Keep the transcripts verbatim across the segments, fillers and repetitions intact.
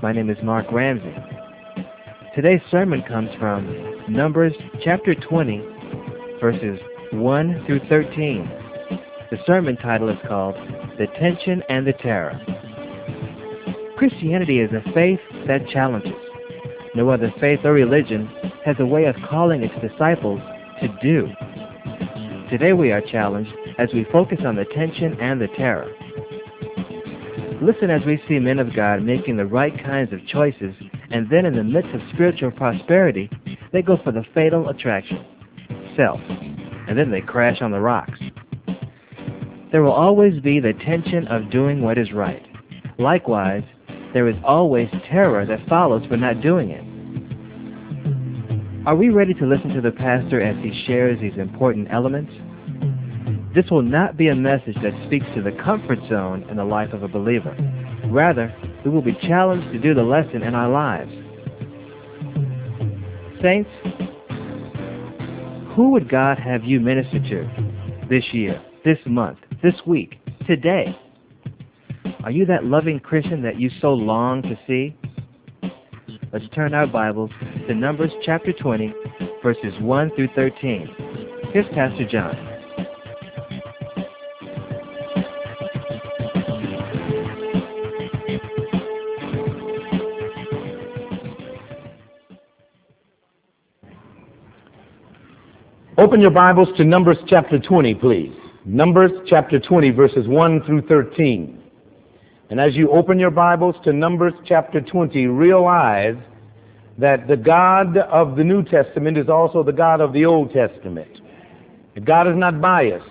My name is Mark Ramsey. Today's sermon comes from Numbers chapter twenty, verses one through thirteen. The sermon title is called The Tension and the Terror. Christianity is a faith that challenges. No other faith or religion has a way of calling its disciples to do. Today we are challenged as we focus on the tension and the terror. Listen as we see men of God making the right kinds of choices, and then in the midst of spiritual prosperity, they go for the fatal attraction, self, and then they crash on the rocks. There will always be the tension of doing what is right. Likewise, there is always terror that follows for not doing it. Are we ready to listen to the pastor as he shares these important elements? This will not be a message that speaks to the comfort zone in the life of a believer. Rather, we will be challenged to do the lesson in our lives. Saints, who would God have you minister to this year, this month, this week, today? Are you that loving Christian that you so long to see? Let's turn our Bibles to Numbers chapter twenty, verses one through thirteen. Here's Pastor John. Open your Bibles to Numbers chapter twenty, please. Numbers chapter twenty, verses one through thirteen. And as you open your Bibles to Numbers chapter twenty, realize that the God of the New Testament is also the God of the Old Testament. God is not biased.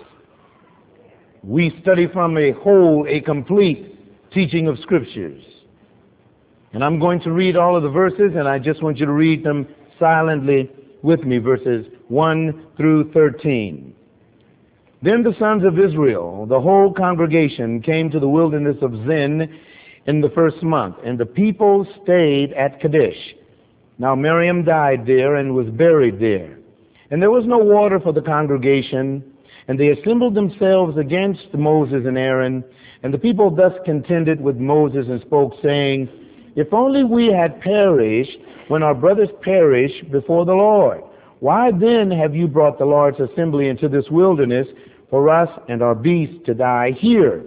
We study from a whole, a complete teaching of Scriptures. And I'm going to read all of the verses, and I just want you to read them silently with me, verses one through thirteen. Then the sons of Israel, the whole congregation, came to the wilderness of Zin in the first month, and the people stayed at Kadesh. Now Miriam died there and was buried there. And there was no water for the congregation, and they assembled themselves against Moses and Aaron. And the people thus contended with Moses and spoke, saying, If only we had perished when our brothers perished before the Lord. Why then have you brought the Lord's assembly into this wilderness for us and our beasts to die here?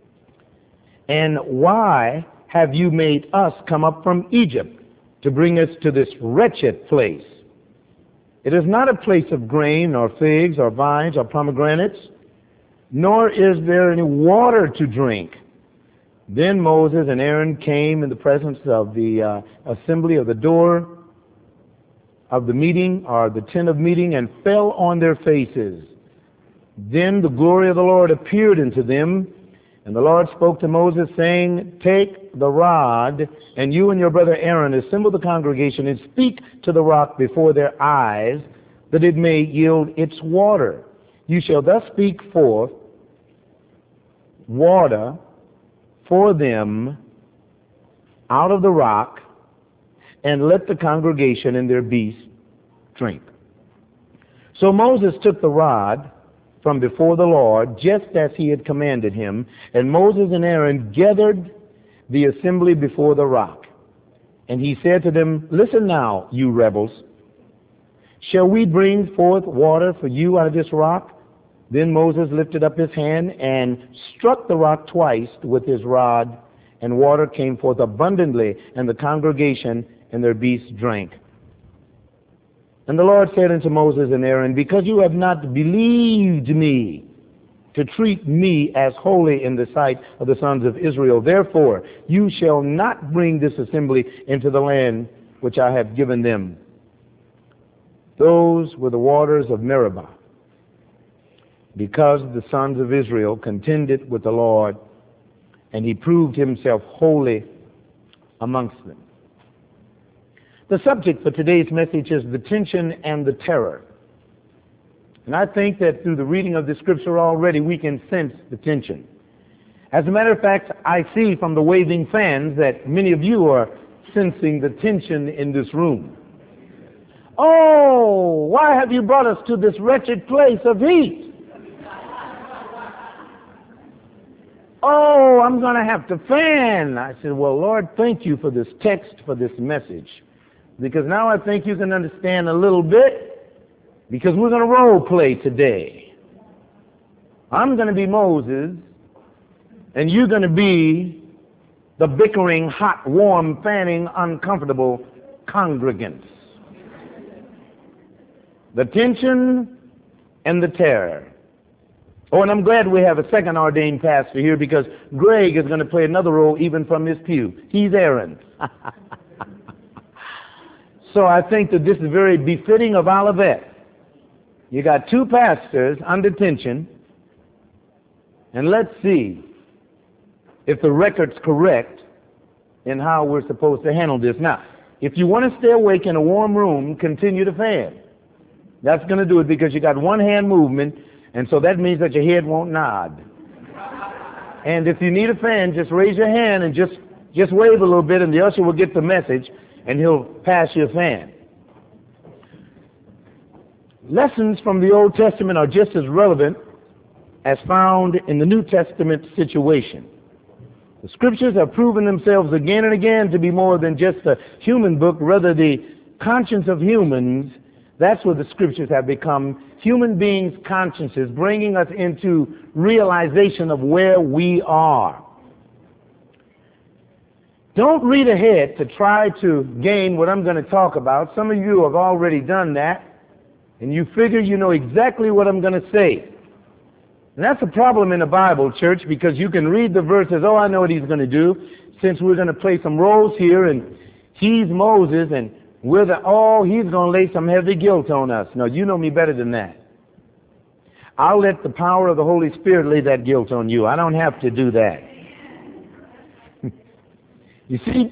And why have you made us come up from Egypt to bring us to this wretched place? It is not a place of grain or figs or vines or pomegranates, nor is there any water to drink. Then Moses and Aaron came in the presence of the uh, assembly of the door of the meeting, or the tent of meeting, and fell on their faces. Then the glory of the Lord appeared unto them, and the Lord spoke to Moses, saying, Take the rod, and you and your brother Aaron assemble the congregation, and speak to the rock before their eyes, that it may yield its water. You shall thus speak forth water for them out of the rock, and let the congregation and their beasts drink. So Moses took the rod from before the Lord, just as he had commanded him, and Moses and Aaron gathered the assembly before the rock. And he said to them, Listen now, you rebels. Shall we bring forth water for you out of this rock? Then Moses lifted up his hand and struck the rock twice with his rod, and water came forth abundantly, and the congregation and their beasts drank. And the Lord said unto Moses and Aaron, Because you have not believed me to treat me as holy in the sight of the sons of Israel, therefore you shall not bring this assembly into the land which I have given them. Those were the waters of Meribah, because the sons of Israel contended with the Lord, and he proved himself holy amongst them. The subject for today's message is the tension and the terror. And I think that through the reading of the scripture already we can sense the tension. As a matter of fact, I see from the waving fans that many of you are sensing the tension in this room. Oh, why have you brought us to this wretched place of heat? Oh, I'm going to have to fan. I said, well, Lord, thank you for this text, for this message. Because now I think you can understand a little bit, because we're going to role play today. I'm going to be Moses, and you're going to be the bickering, hot, warm, fanning, uncomfortable congregants. The tension and the terror. Oh, and I'm glad we have a second ordained pastor here, because Greg is going to play another role even from his pew. He's Aaron. So I think that this is very befitting of Olivet. You got two pastors under tension, and let's see if the record's correct in how we're supposed to handle this. Now, if you want to stay awake in a warm room, continue to fan. That's going to do it, because you got one hand movement, and so that means that your head won't nod. And if you need a fan, just raise your hand and just, just wave a little bit, and the usher will get the message, and he'll pass you a fan. Lessons from the Old Testament are just as relevant as found in the New Testament situation. The Scriptures have proven themselves again and again to be more than just a human book, rather the conscience of humans. That's what the Scriptures have become, human beings' consciences, bringing us into realization of where we are. Don't read ahead to try to gain what I'm going to talk about. Some of you have already done that, and you figure you know exactly what I'm going to say. And that's a problem in the Bible, church, because you can read the verses, oh, I know what he's going to do, since we're going to play some roles here, and he's Moses, and we're the, oh, he's going to lay some heavy guilt on us. No, you know me better than that. I'll let the power of the Holy Spirit lay that guilt on you. I don't have to do that. You see,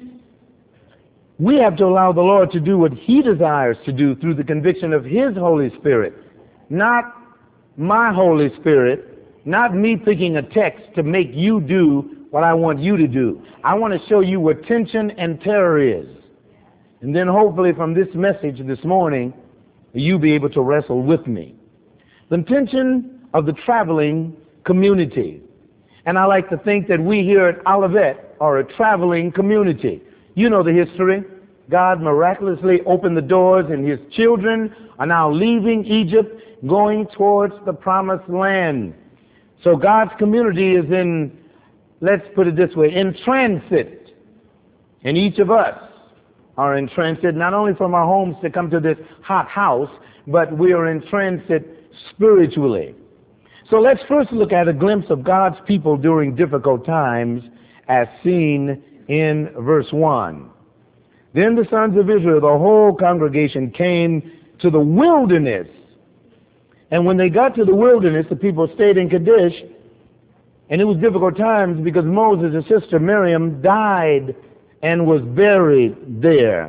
we have to allow the Lord to do what he desires to do through the conviction of his Holy Spirit, not my Holy Spirit, not me picking a text to make you do what I want you to do. I want to show you what tension and terror is. And then hopefully from this message this morning, you'll be able to wrestle with me. The tension of the traveling community. And I like to think that we here at Olivet are a traveling community. You know the history. God miraculously opened the doors, and his children are now leaving Egypt, going towards the promised land. So God's community is in, let's put it this way, in transit. And each of us are in transit, not only from our homes to come to this hot house, but we are in transit spiritually. So let's first look at a glimpse of God's people during difficult times as seen in verse one. Then the sons of Israel, the whole congregation, came to the wilderness. And when they got to the wilderness, the people stayed in Kadesh, and it was difficult times because Moses' sister Miriam died and was buried there.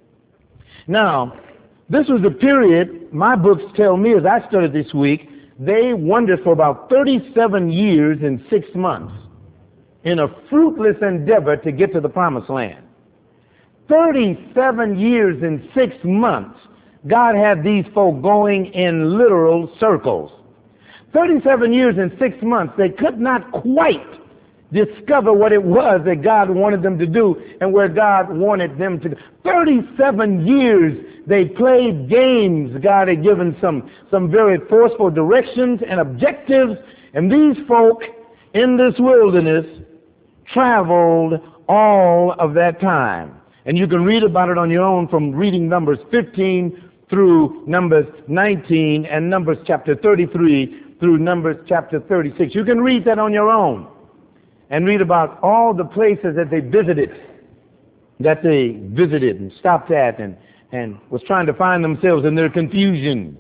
Now, this was a period, my books tell me as I studied this week, they wandered for about thirty-seven years and six months in a fruitless endeavor to get to the promised land. thirty-seven years and six months, God had these folk going in literal circles. thirty-seven years and six months, they could not quite discover what it was that God wanted them to do and where God wanted them to go. thirty-seven years they played games. God had given some, some very forceful directions and objectives, and these folk in this wilderness traveled all of that time. And you can read about it on your own from reading Numbers fifteen through Numbers nineteen and Numbers chapter thirty-three through Numbers chapter thirty-six. You can read that on your own and read about all the places that they visited, that they visited and stopped at and, and was trying to find themselves in their confusion.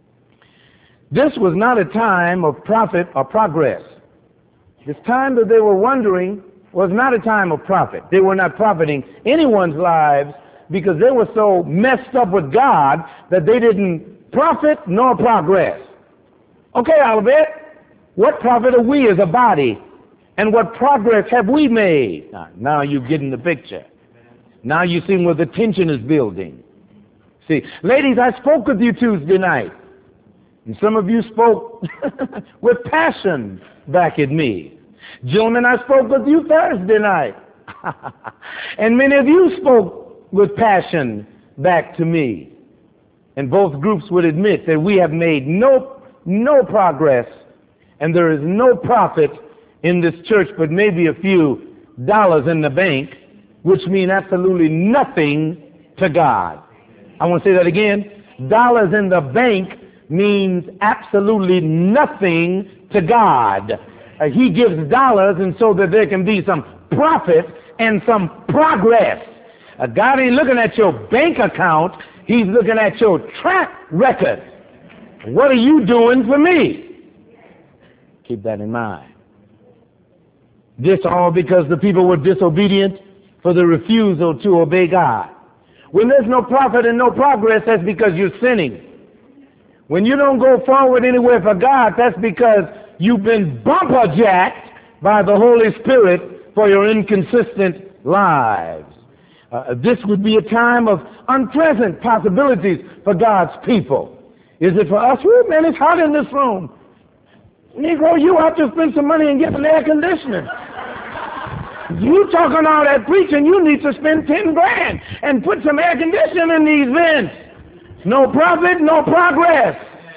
This was not a time of profit or progress. This time that they were wandering was not a time of profit. They were not profiting anyone's lives because they were so messed up with God that they didn't profit nor progress. Okay, Olivet, what profit are we as a body? And what progress have we made? Now, now you're getting the picture. Now you're seeing where the tension is building. See, ladies, I spoke with you Tuesday night. And some of you spoke with passion back at me. Gentlemen, I spoke with you Thursday night. And many of you spoke with passion back to me. And both groups would admit that we have made no, no progress, and there is no profit in this church but maybe a few dollars in the bank, which mean absolutely nothing to God. I want to say that again. Dollars in the bank means absolutely nothing to God. Uh, he gives dollars and so that there can be some profit and some progress. Uh, God ain't looking at your bank account. He's looking at your track record. What are you doing for me? Keep that in mind. This all because the people were disobedient for the refusal to obey God. When there's no profit and no progress, that's because you're sinning. When you don't go forward anywhere for God, that's because you've been bumper jacked by the Holy Spirit for your inconsistent lives. Uh, this would be a time of unpleasant possibilities for God's people. Is it for us? Oh, man, it's hot in this room. Negro, you have to spend some money and get an air conditioning. You talking all that preaching, you need to spend ten grand and put some air conditioning in these vents. No profit, no progress.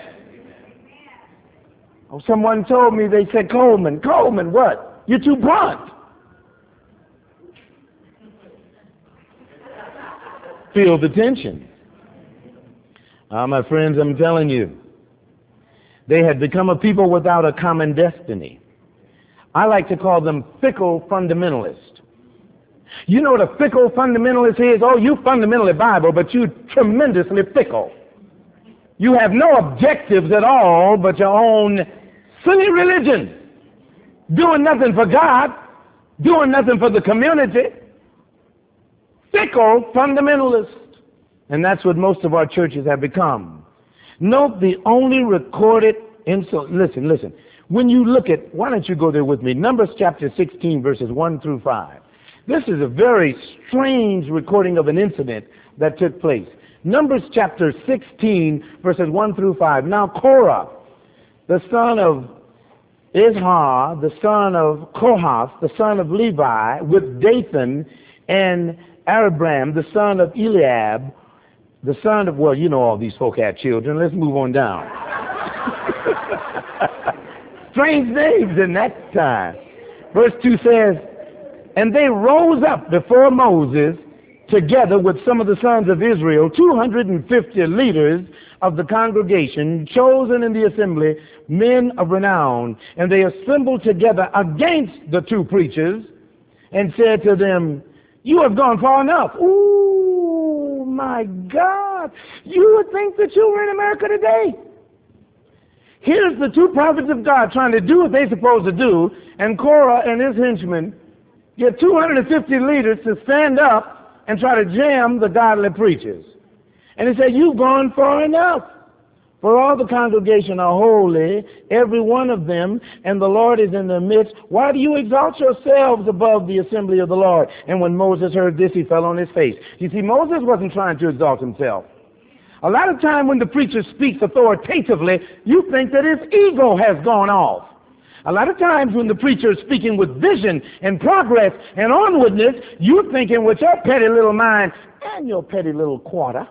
Oh, someone told me, they said, Coleman, Coleman, what? You're too blunt. Feel the tension. Ah, my friends, I'm telling you, they had become a people without a common destiny. I like to call them fickle fundamentalists. You know what a fickle fundamentalist is? Oh, you fundamentally Bible, but you tremendously fickle. You have no objectives at all but your own silly religion. Doing nothing for God, doing nothing for the community. Fickle fundamentalist. And that's what most of our churches have become. Note the only recorded insult. Listen, listen. When you look at, why don't you go there with me? Numbers chapter sixteen, verses one through five. This is a very strange recording of an incident that took place. Numbers chapter sixteen, verses one through five. Now Korah, the son of Izhar, the son of Kohath, the son of Levi, with Dathan and Abiram, the son of Eliab, the son of, well, you know all these folk had children. Let's move on down. Strange names in that time. Verse two says, and they rose up before Moses together with some of the sons of Israel, two hundred fifty leaders of the congregation, chosen in the assembly, men of renown. And they assembled together against the two preachers and said to them, you have gone far enough. Ooh, my God. You would think that you were in America today. Here's the two prophets of God trying to do what they're supposed to do, and Korah and his henchmen get two hundred fifty leaders to stand up and try to jam the godly preachers. And he said, you've gone far enough. For all the congregation are holy, every one of them, and the Lord is in their midst. Why do you exalt yourselves above the assembly of the Lord? And when Moses heard this, he fell on his face. You see, Moses wasn't trying to exalt himself. A lot of time when the preacher speaks authoritatively, you think that his ego has gone off. A lot of times when the preacher is speaking with vision and progress and onwardness, you're thinking with your petty little mind and your petty little quarter,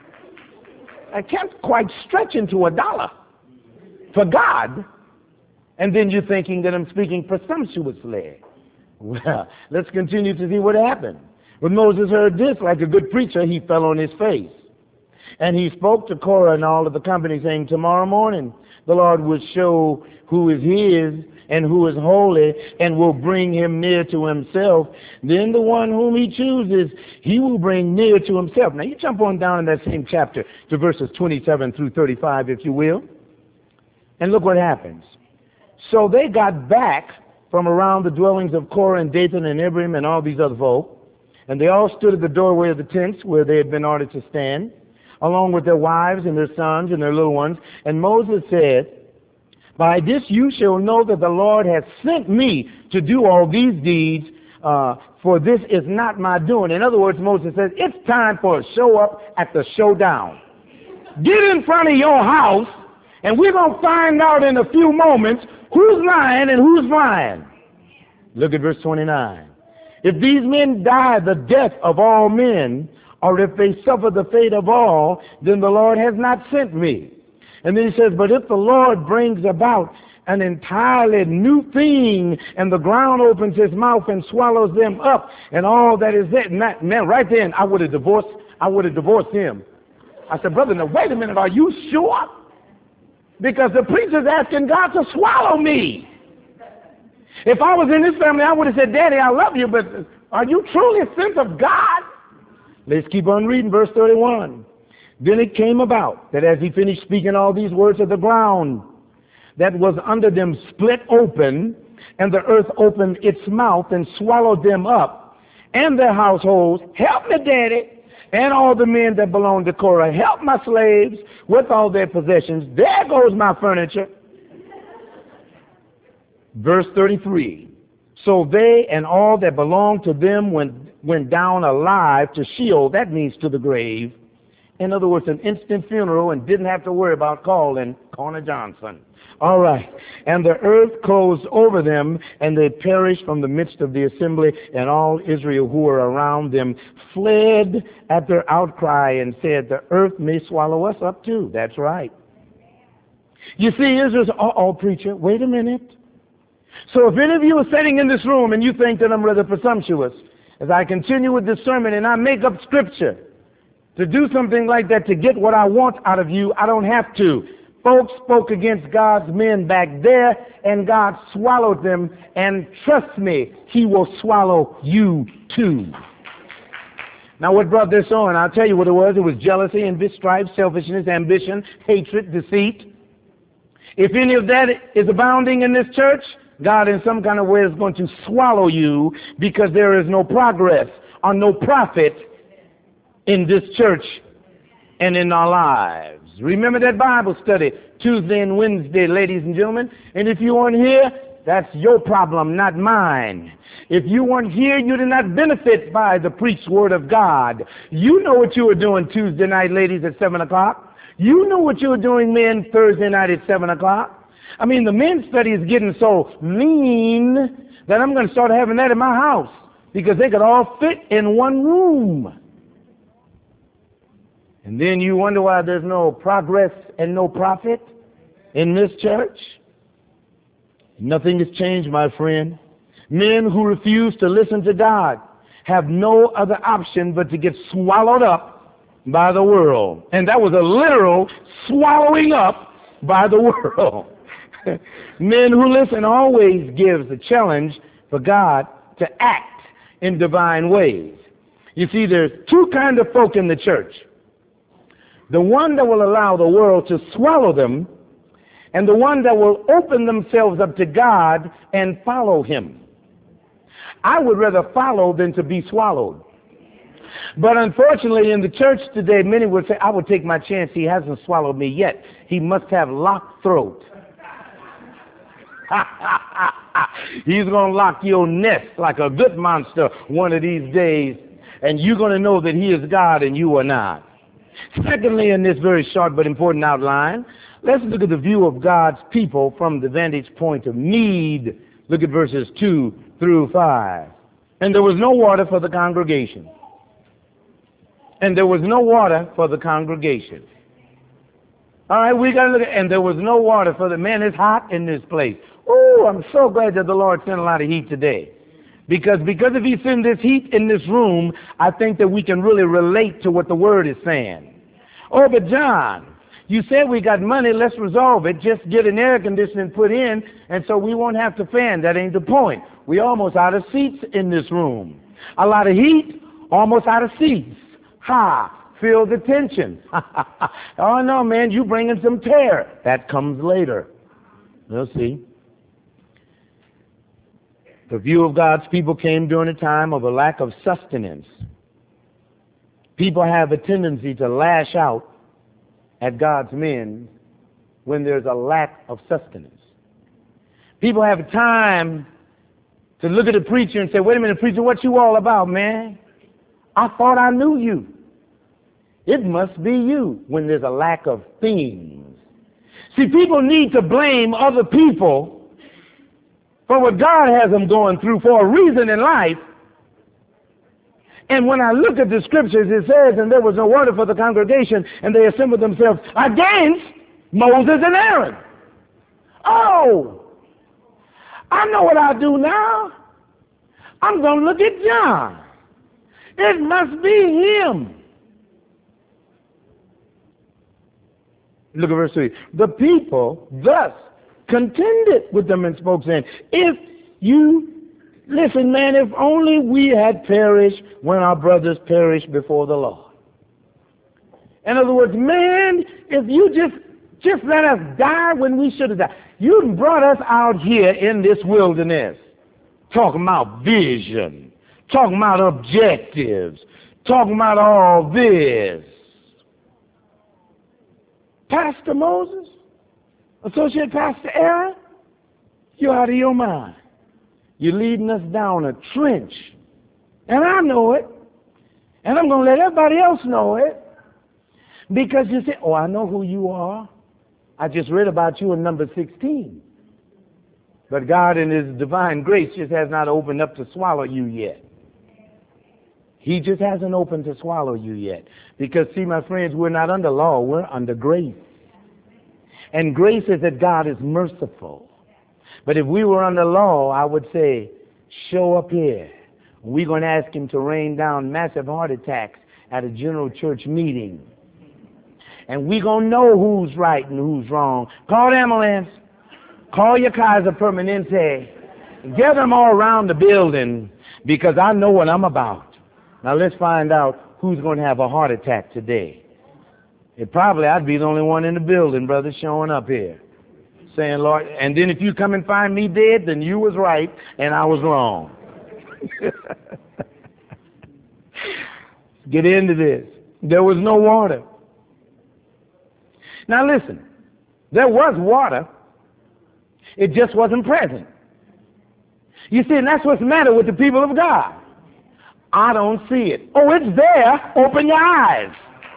I can't quite stretch into a dollar for God. And then you're thinking that I'm speaking presumptuously. Well, let's continue to see what happened. When Moses heard this, like a good preacher, he fell on his face. And he spoke to Korah and all of the company, saying, tomorrow morning the Lord will show who is his and who is holy, and will bring him near to himself. Then the one whom he chooses, he will bring near to himself. Now you jump on down in that same chapter to verses twenty-seven through thirty-five, if you will. And look what happens. So they got back from around the dwellings of Korah and Dathan and Abiram and all these other folk, and they all stood at the doorway of the tents where they had been ordered to stand, along with their wives and their sons and their little ones. And Moses said, by this you shall know that the Lord has sent me to do all these deeds, uh, for this is not my doing. In other words, Moses says, it's time for a show up at the showdown. Get in front of your house, and we're going to find out in a few moments who's lying and who's lying. Look at verse twenty-nine. If these men die the death of all men, or if they suffer the fate of all, then the Lord has not sent me. And then he says, but if the Lord brings about an entirely new thing, and the ground opens his mouth and swallows them up, and all that is there, man, man right then, I would have divorced, I would have divorced him. I said, brother, now wait a minute, are you sure? Because the preacher's asking God to swallow me. If I was in this family, I would have said, Daddy, I love you, but are you truly sent of God? Let's keep on reading verse thirty-one. Then it came about that as he finished speaking all these words of the ground that was under them split open, and the earth opened its mouth and swallowed them up, and their households. Help me, Daddy, and all the men that belonged to Korah. Help my slaves with all their possessions. There goes my furniture. Verse thirty-three. So they and all that belonged to them went, went down alive to Sheol. That means to the grave. In other words, an instant funeral, and didn't have to worry about calling Connor Johnson. All right. And the earth closed over them, and they perished from the midst of the assembly, and all Israel who were around them fled at their outcry and said, the earth may swallow us up too. That's right. You see, Israel's, uh-oh, preacher, wait a minute. So if any of you are sitting in this room and you think that I'm rather presumptuous, as I continue with this sermon and I make up scripture to do something like that to get what I want out of you, I don't have to. Folks spoke against God's men back there, and God swallowed them, and trust me, he will swallow you too. Now what brought this on? I'll tell you what it was. It was jealousy, envy, strife, selfishness, ambition, hatred, deceit. If any of that is abounding in this church, God in some kind of way is going to swallow you, because there is no progress or no profit in this church and in our lives. Remember that Bible study Tuesday and Wednesday, ladies and gentlemen. And if you weren't here, that's your problem, not mine. If you weren't here, you did not benefit by the preached word of God. You know what you were doing Tuesday night, ladies, at seven o'clock. You know what you were doing, men, Thursday night at seven o'clock. I mean, the men's study is getting so lean that I'm going to start having that in my house, because they could all fit in one room. And then you wonder why there's no progress and no profit in this church. Nothing has changed, my friend. Men who refuse to listen to God have no other option but to get swallowed up by the world. And that was a literal swallowing up by the world. Men who listen always gives a challenge for God to act in divine ways. You see, there's two kinds of folk in the church. The one that will allow the world to swallow them, and the one that will open themselves up to God and follow him. I would rather follow than to be swallowed. But unfortunately, in the church today, many would say, I would take my chance. He hasn't swallowed me yet. He must have locked throat. He's going to lock your nest like a good monster one of these days, and you're going to know that he is God and you are not. Secondly, in this very short but important outline, let's look at the view of God's people from the vantage point of need. Look at verses two through five. And there was no water for the congregation. And there was no water for the congregation. All right, we got to look at, and there was no water for the man. It's hot in this place. Oh, I'm so glad that the Lord sent a lot of heat today. Because because if he sent this heat in this room, I think that we can really relate to what the word is saying. Oh, but John, you said we got money, let's resolve it. Just get an air conditioning put in, and so we won't have to fan. That ain't the point. We almost out of seats in this room. A lot of heat, almost out of seats. Ha! Feel the tension. Oh, no, man, you bringing some tear. That comes later. We'll see. The view of God's people came during a time of a lack of sustenance. People have a tendency to lash out at God's men when there's a lack of sustenance. People have time to look at a preacher and say, wait a minute, preacher, what you all about, man? I thought I knew you. It must be you, when there's a lack of things. See, people need to blame other people for what God has them going through for a reason in life. And when I look at the scriptures, it says, and there was no water for the congregation, and they assembled themselves against Moses and Aaron. Oh, I know what I'll do now. I'm going to look at John. It must be him. Look at verse three. The people thus contended with them and spoke, saying, if you, listen, man, if only we had perished when our brothers perished before the Lord. In other words, man, if you just, just let us die when we should have died. You brought us out here in this wilderness, talking about vision, talking about objectives, talking about all this. Pastor Moses, Associate Pastor Aaron, you're out of your mind. You're leading us down a trench. And I know it. And I'm going to let everybody else know it. Because you say, oh, I know who you are. I just read about you in number sixteen. But God in his divine grace just has not opened up to swallow you yet. He just hasn't opened to swallow you yet. Because, see, my friends, we're not under law. We're under grace. And grace is that God is merciful. But if we were under law, I would say, show up here. We're going to ask him to rain down massive heart attacks at a general church meeting. And we're going to know who's right and who's wrong. Call the ambulance. Call your Kaiser Permanente. Get them all around the building, because I know what I'm about. Now let's find out who's going to have a heart attack today. It probably, I'd be the only one in the building, brother, showing up here. Saying, Lord, and then if you come and find me dead, then you was right and I was wrong. Get into this. There was no water. Now listen, there was water. It just wasn't present. You see, and that's what's the matter with the people of God. I don't see it. Oh, it's there. Open your eyes.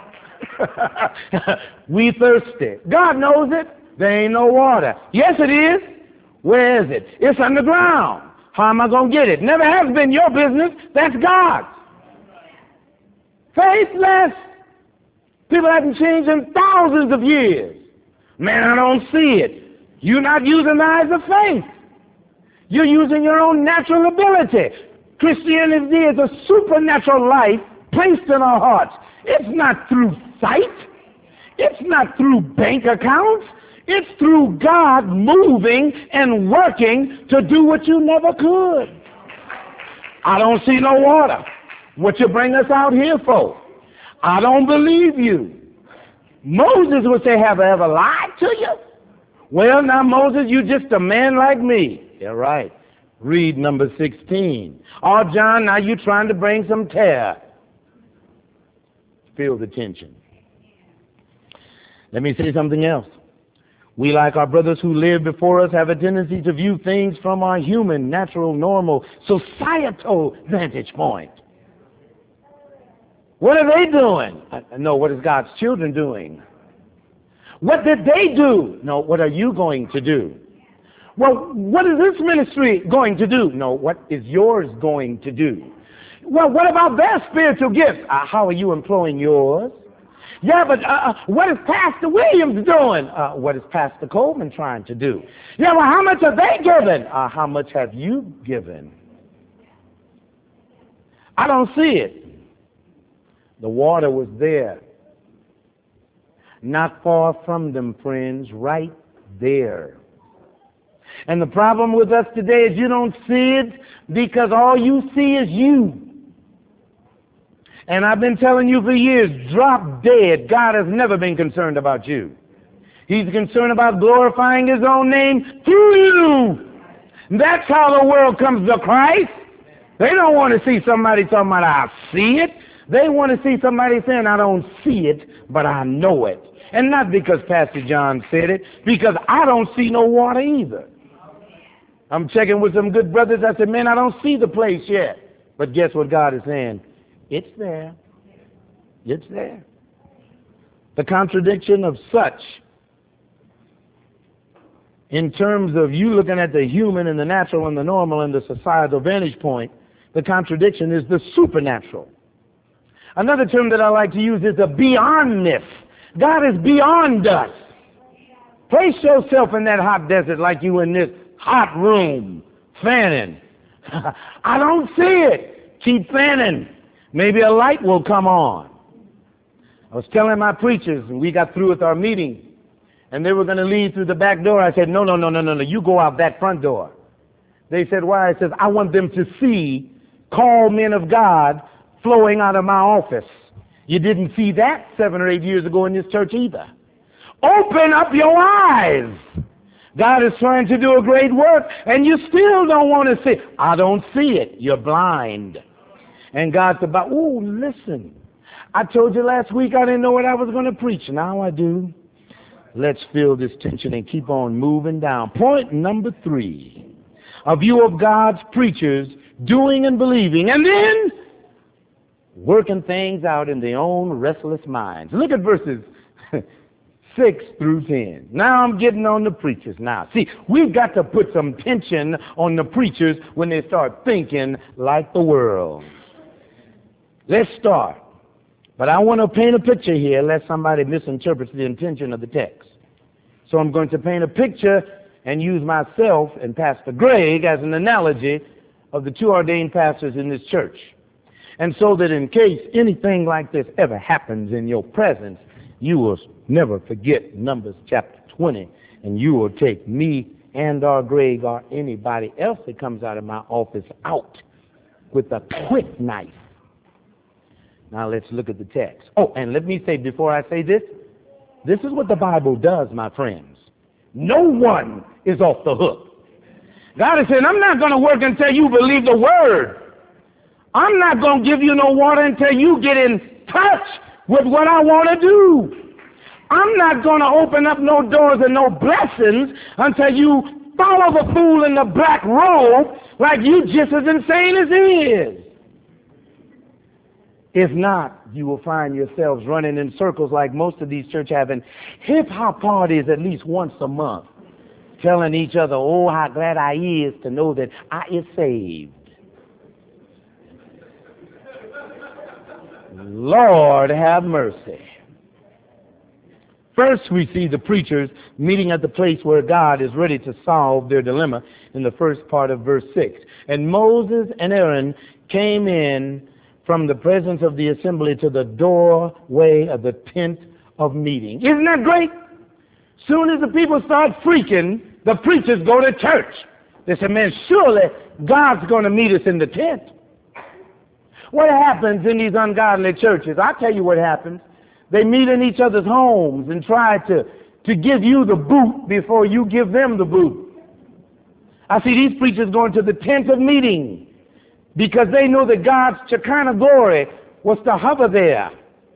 We thirsty. God knows it. There ain't no water. Yes, it is. Where is it? It's underground. How am I going to get it? Never has been your business. That's God's. Faithless. People haven't changed in thousands of years. Man, I don't see it. You're not using the eyes of faith. You're using your own natural ability. Christianity is a supernatural life placed in our hearts. It's not through sight. It's not through bank accounts. It's through God moving and working to do what you never could. I don't see no water. What you bring us out here for? I don't believe you. Moses would say, have I ever lied to you? Well, now, Moses, you just a man like me. Yeah, right. Read number sixteen. Oh, John, now you trying to bring some terror. Feel the tension. Let me say something else. We, like our brothers who lived before us, have a tendency to view things from our human, natural, normal, societal vantage point. What are they doing? No, what is God's children doing? What did they do? No, what are you going to do? Well, what is this ministry going to do? No, what is yours going to do? Well, what about their spiritual gifts? Uh, how are you employing yours? Yeah, but uh, what is Pastor Williams doing? Uh, what is Pastor Coleman trying to do? Yeah, well, how much have they given? Uh, how much have you given? I don't see it. The water was there. Not far from them, friends, right there. And the problem with us today is you don't see it because all you see is you. And I've been telling you for years, drop dead. God has never been concerned about you. He's concerned about glorifying his own name through you. That's how the world comes to Christ. They don't want to see somebody talking about, I see it. They want to see somebody saying, I don't see it, but I know it. And not because Pastor John said it, because I don't see no water either. I'm checking with some good brothers. I said, man, I don't see the place yet. But guess what God is saying? It's there. It's there. The contradiction of such in terms of you looking at the human and the natural and the normal and the societal vantage point, the contradiction is the supernatural. Another term that I like to use is the beyondness. God is beyond us. Place yourself in that hot desert like you in this hot room, fanning. I don't see it. Keep fanning. Maybe a light will come on. I was telling my preachers, and we got through with our meeting, and they were going to leave through the back door. I said, no, no, no, no, no, no. You go out that front door. They said, why? I said, I want them to see called men of God flowing out of my office. You didn't see that seven or eight years ago in this church either. Open up your eyes. God is trying to do a great work, and you still don't want to see. I don't see it. You're blind. And God's about, ooh, listen. I told you last week I didn't know what I was going to preach. Now I do. Let's feel this tension and keep on moving down. Point number three. A view of God's preachers doing and believing, and then working things out in their own restless minds. Look at verses six through ten. Now I'm getting on the preachers now. See, we've got to put some tension on the preachers when they start thinking like the world. Let's start. But I want to paint a picture here lest somebody misinterprets the intention of the text. So I'm going to paint a picture and use myself and Pastor Greg as an analogy of the two ordained pastors in this church. And so that in case anything like this ever happens in your presence, you will never forget Numbers chapter twenty, and you will take me and or Greg or anybody else that comes out of my office out with a quick knife. Now let's look at the text. Oh, and let me say before I say this, this is what the Bible does, my friends. No one is off the hook. God is saying, I'm not going to work until you believe the word. I'm not going to give you no water until you get in touch with what I want to do. I'm not going to open up no doors and no blessings until you follow the fool in the black robe like you just as insane as he is. If not, you will find yourselves running in circles like most of these churches having hip-hop parties at least once a month, telling each other, oh, how glad I is to know that I is saved. Lord have mercy. First, we see the preachers meeting at the place where God is ready to solve their dilemma in the first part of verse six. And Moses and Aaron came in from the presence of the assembly to the doorway of the tent of meeting. Isn't that great? Soon as the people start freaking, the preachers go to church. They say, man, surely God's going to meet us in the tent. What happens in these ungodly churches? I'll tell you what happens. They meet in each other's homes and try to, to give you the boot before you give them the boot. I see these preachers going to the tent of meeting because they know that God's Shekinah glory was to hover there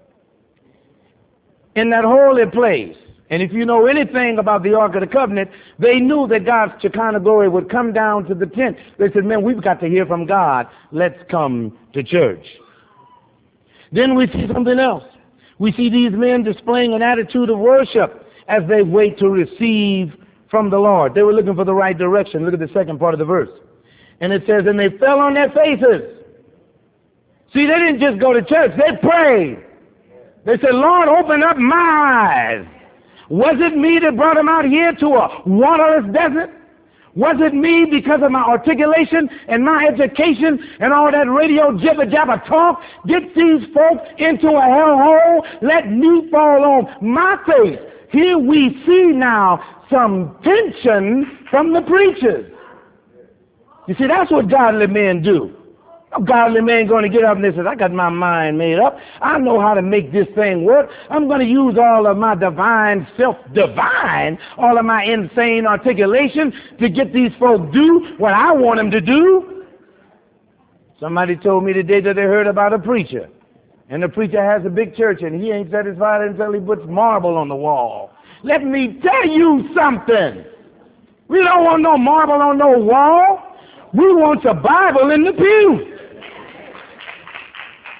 in that holy place. And if you know anything about the Ark of the Covenant, they knew that God's Shekinah glory would come down to the tent. They said, man, we've got to hear from God. Let's come to church. Then we see something else. We see these men displaying an attitude of worship as they wait to receive from the Lord. They were looking for the right direction. Look at the second part of the verse. And it says, and they fell on their faces. See, they didn't just go to church. They prayed. They said, Lord, open up my eyes. Was it me that brought them out here to a waterless desert? Was it me because of my articulation and my education and all that radio jibber-jabber talk? Get these folks into a hellhole? Let me fall on my face. Here we see now some tension from the preachers. You see, that's what godly men do. A godly man going to get up and say, I got my mind made up. I know how to make this thing work. I'm going to use all of my divine, self-divine, all of my insane articulation to get these folks do what I want them to do. Somebody told me today that they heard about a preacher. And the preacher has a big church and he ain't satisfied until he puts marble on the wall. Let me tell you something. We don't want no marble on no wall. We want the Bible in the pew.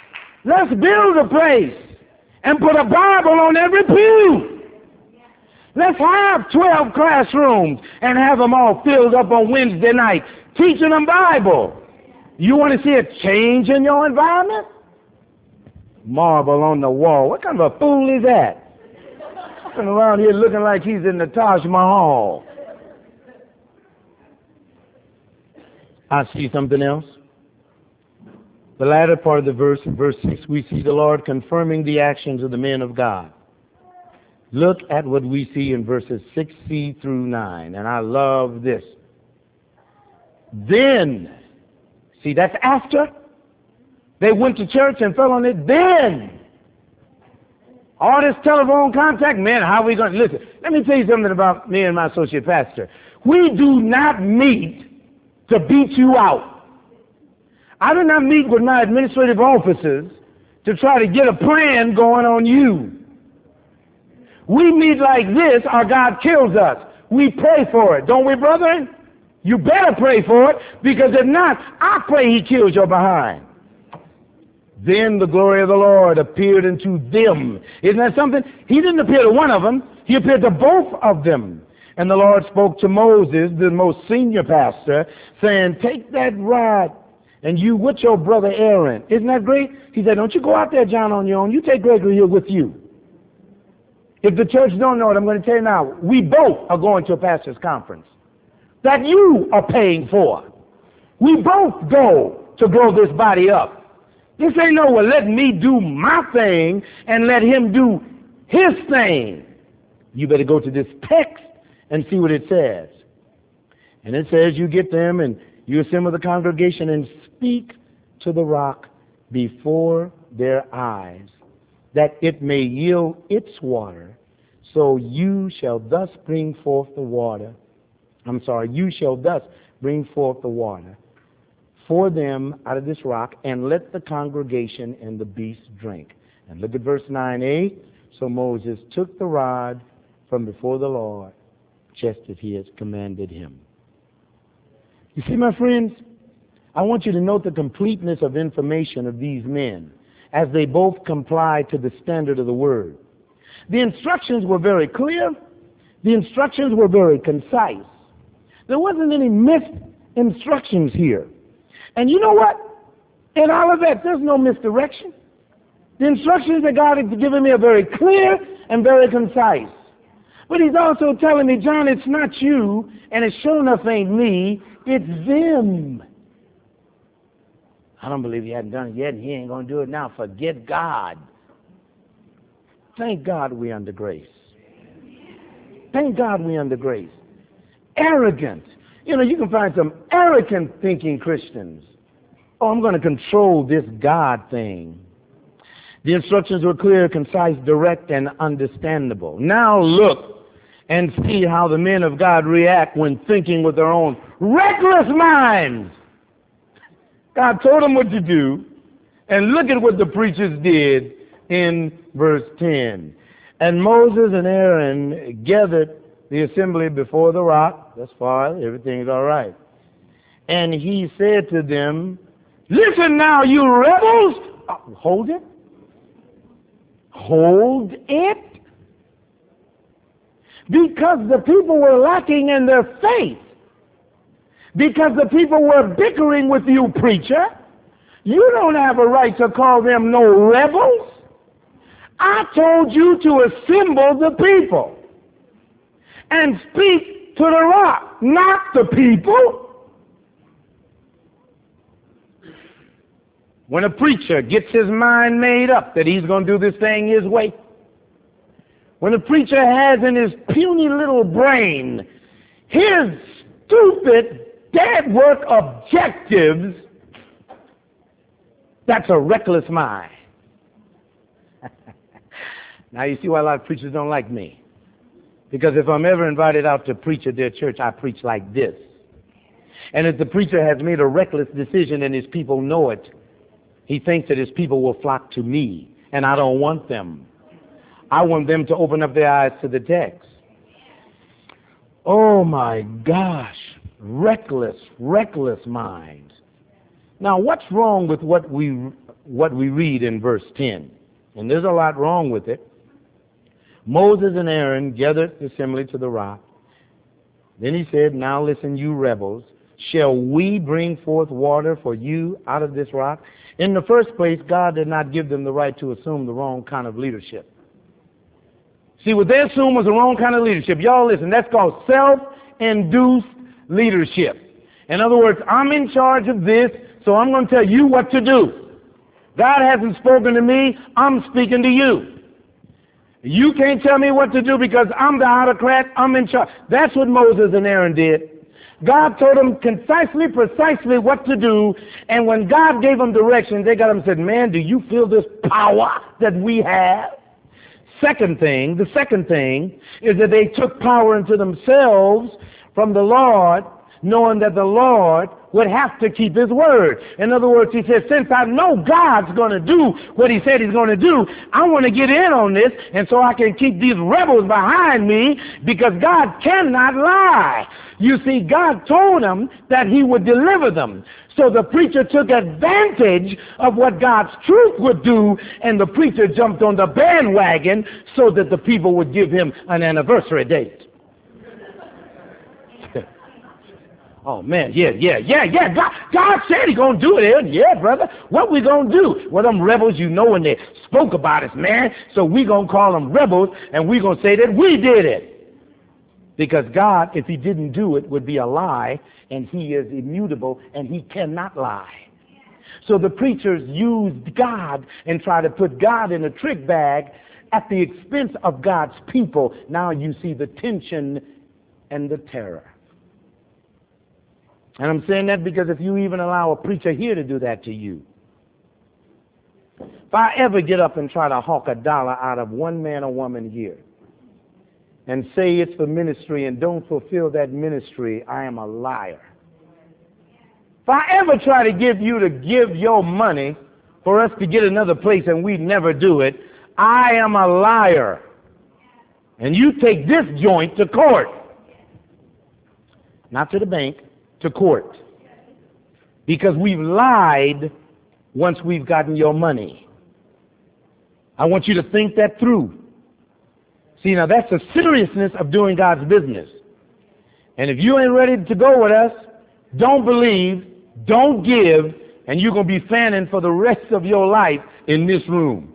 Let's build a place and put a Bible on every pew. Let's have twelve classrooms and have them all filled up on Wednesday night, teaching them Bible. You want to see a change in your environment? Marble on the wall. What kind of a fool is that? Walking around here looking like he's in the Taj Mahal. I see something else. The latter part of the verse, in verse six, we see the Lord confirming the actions of the men of God. Look at what we see in verses six C through nine, and I love this. Then, see, that's after they went to church and fell on it. Then, all this telephone contact, man, how are we going to listen? Let me tell you something about me and my associate pastor. We do not meet to beat you out. I do not meet with my administrative officers to try to get a plan going on you. We meet like this or God kills us. We pray for it, don't we, brethren? You better pray for it, because if not, I pray he kills your behind. Then the glory of the Lord appeared unto them. Isn't that something? He didn't appear to one of them. He appeared to both of them. And the Lord spoke to Moses, the most senior pastor, saying, take that rod and you with your brother Aaron. Isn't that great? He said, don't you go out there, John, on your own. You take Gregory here with you. If the church don't know it, I'm going to tell you now, we both are going to a pastor's conference that you are paying for. We both go to grow this body up. This ain't no, well, let me do my thing and let him do his thing. You better go to this text and see what it says. And it says you get them and you assemble the congregation and speak to the rock before their eyes, that it may yield its water. So you shall thus bring forth the water. I'm sorry, you shall thus bring forth the water for them out of this rock, and let the congregation and the beasts drink. And look at verse nine a. So Moses took the rod from before the Lord, just as he has commanded him. You see, my friends, I want you to note the completeness of information of these men as they both complied to the standard of the word. The instructions were very clear. The instructions were very concise. There wasn't any missed instructions here. And you know what? In all of that, there's no misdirection. The instructions that God has given me are very clear and very concise. But he's also telling me, John, it's not you, and it sure enough ain't me, it's them. I don't believe he hadn't done it yet, and he ain't going to do it now. Forget God. Thank God we under grace. Thank God we under grace. Arrogant. You know, you can find some arrogant thinking Christians. Oh, I'm going to control this God thing. The instructions were clear, concise, direct, and understandable. Now look and see how the men of God react when thinking with their own reckless minds. God told them what to do, and look at what the preachers did in verse ten. And Moses and Aaron gathered the assembly before the rock. Thus far, everything's all right. And he said to them, listen now, you rebels. Uh, hold it. Hold it. Because the people were lacking in their faith. Because the people were bickering with you, preacher. You don't have a right to call them no rebels. I told you to assemble the people and speak to the rock, not the people. When a preacher gets his mind made up that he's going to do this thing his way, when a preacher has in his puny little brain his stupid, dead work objectives, that's a reckless mind. Now you see why a lot of preachers don't like me. Because if I'm ever invited out to preach at their church, I preach like this. And if the preacher has made a reckless decision and his people know it, he thinks that his people will flock to me, and I don't want them. I want them to open up their eyes to the text. Oh my gosh, reckless, reckless minds. Now what's wrong with what we what we read in verse ten? And there's a lot wrong with it. Moses and Aaron gathered the assembly to the rock. Then he said, now listen, you rebels, shall we bring forth water for you out of this rock? In the first place, God did not give them the right to assume the wrong kind of leadership. See, what they assumed was the wrong kind of leadership. Y'all listen, that's called self-induced leadership. In other words, I'm in charge of this, so I'm going to tell you what to do. God hasn't spoken to me, I'm speaking to you. You can't tell me what to do because I'm the autocrat, I'm in charge. That's what Moses and Aaron did. God told them concisely, precisely what to do, and when God gave them direction, they got up and said, man, do you feel this power that we have? Second thing, the second thing is that they took power into themselves from the Lord, knowing that the Lord would have to keep his word. In other words, he said, since I know God's going to do what he said he's going to do, I want to get in on this, and so I can keep these rebels behind me, because God cannot lie. You see, God told them that he would deliver them. So the preacher took advantage of what God's truth would do, and the preacher jumped on the bandwagon so that the people would give him an anniversary date. Oh, man, yeah, yeah, yeah, yeah. God, God said he's going to do it. Yeah, brother. What we going to do? Well, them rebels, you know, when they spoke about us, man. So we going to call them rebels, and we going to say that we did it. Because God, if he didn't do it, would be a lie, and he is immutable, and he cannot lie. So the preachers used God and tried to put God in a trick bag at the expense of God's people. Now you see the tension and the terror. And I'm saying that because if you even allow a preacher here to do that to you, if I ever get up and try to hawk a dollar out of one man or woman here and say it's for ministry and don't fulfill that ministry, I am a liar. If I ever try to give you to give your money for us to get another place and we never do it, I am a liar. And you take this joint to court. Not to the bank. To court, because we've lied once we've gotten your money. I want you to think that through. See, now that's the seriousness of doing God's business. And if you ain't ready to go with us, don't believe, don't give, and you're going to be fanning for the rest of your life in this room.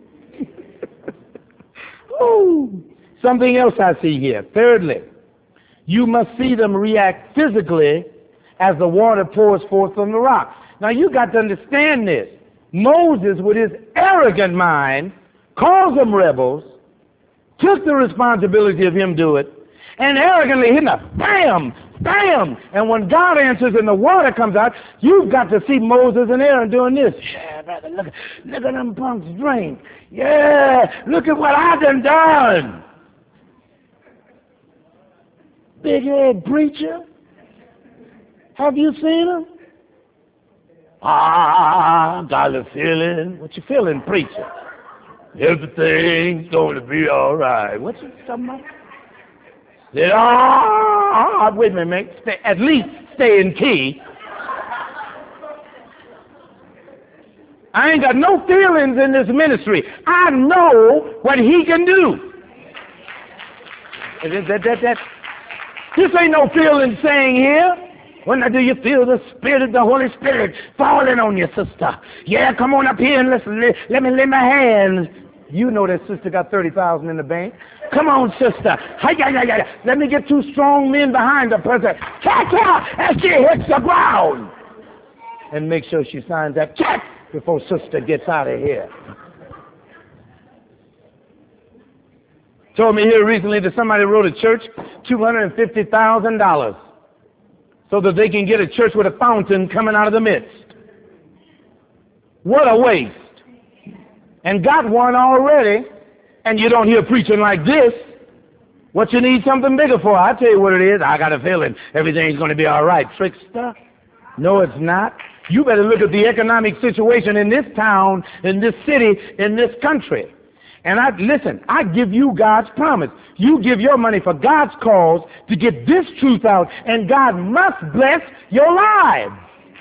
Ooh. Something else I see here. Thirdly, you must see them react physically as the water pours forth from the rock. Now you got to understand this. Moses, with his arrogant mind, calls them rebels, took the responsibility of him do it, and arrogantly hit them, bam, bam. And when God answers and the water comes out, you've got to see Moses and Aaron doing this. Yeah, brother, look, look at them punks drink. Yeah, look at what I done done. Big head preacher. Have you seen him? Ah, got a feeling. What you feeling, preacher? Everything's going to be all right. What you talking about? Said, ah, wait a minute, man. Stay, at least stay in key. I ain't got no feelings in this ministry. I know what he can do. That, that, that, that. This ain't no feeling saying here. When do you feel the Spirit of the Holy Spirit falling on you, sister? Yeah, come on up here and listen. Let, let me lay my hands. You know that sister got thirty thousand in the bank. Come on, sister. Hi, hi, hi, hi. Let me get two strong men behind the person. Catch her as she hits the ground. And make sure she signs that check before sister gets out of here. Told me here recently that somebody wrote a church two hundred fifty thousand dollars. So that they can get a church with a fountain coming out of the midst. What a waste. And got one already, and you don't hear preaching like this. What you need something bigger for? I tell you what it is. I got a feeling everything's going to be all right. Trickster? No, it's not. You better look at the economic situation in this town, in this city, in this country. And I listen, I give you God's promise. You give your money for God's cause to get this truth out, and God must bless your lives.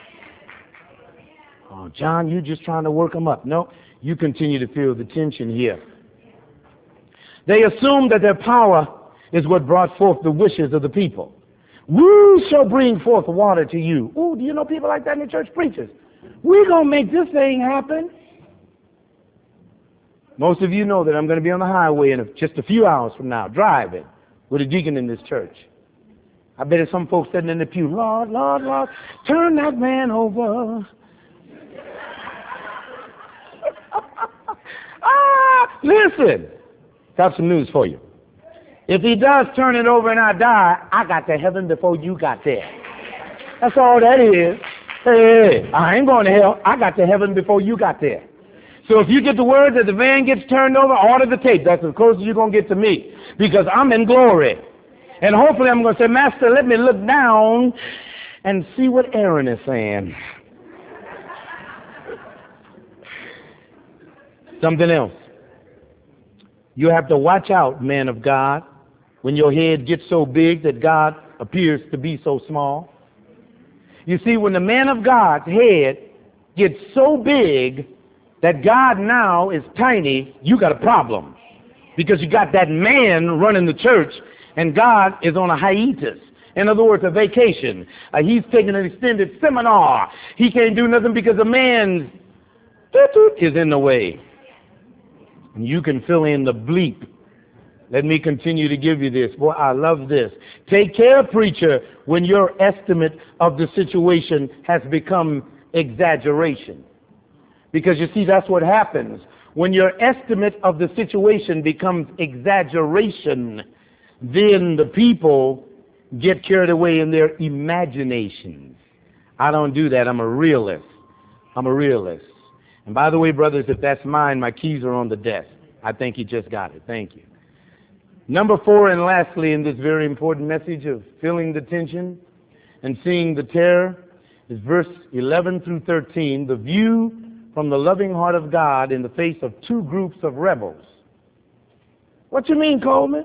Oh, John, you just trying to work them up. No, you continue to feel the tension here. They assume that their power is what brought forth the wishes of the people. We shall bring forth water to you. Ooh, do you know people like that in the church? Preachers. We're going to make this thing happen. Most of you know that I'm going to be on the highway in just a few hours from now, driving with a deacon in this church. I bet there's some folks sitting in the pew, Lord, Lord, Lord, turn that man over. ah, listen, got some news for you. If he does turn it over and I die, I got to heaven before you got there. That's all that is. Hey, I ain't going to hell. I got to heaven before you got there. So if you get the word that the van gets turned over, order the tape. That's as close as you're going to get to me, because I'm in glory. And hopefully I'm going to say, Master, let me look down and see what Aaron is saying. Something else. You have to watch out, man of God, when your head gets so big that God appears to be so small. You see, when the man of God's head gets so big that God now is tiny, you got a problem. Because you got that man running the church and God is on a hiatus. In other words, a vacation. Uh, he's taking an extended seminar. He can't do nothing because the man is in the way. And you can fill in the bleep. Let me continue to give you this. Boy, I love this. Take care, preacher, when your estimate of the situation has become exaggeration. Because you see, that's what happens. When your estimate of the situation becomes exaggeration, then the people get carried away in their imaginations. I don't do that. I'm a realist. I'm a realist. And by the way, brothers, if that's mine, my keys are on the desk. I think you just got it. Thank you. Number four, and lastly, in this very important message of feeling the tension and seeing the terror, is verse eleven through thirteen, the view from the loving heart of God in the face of two groups of rebels. What you mean, Coleman?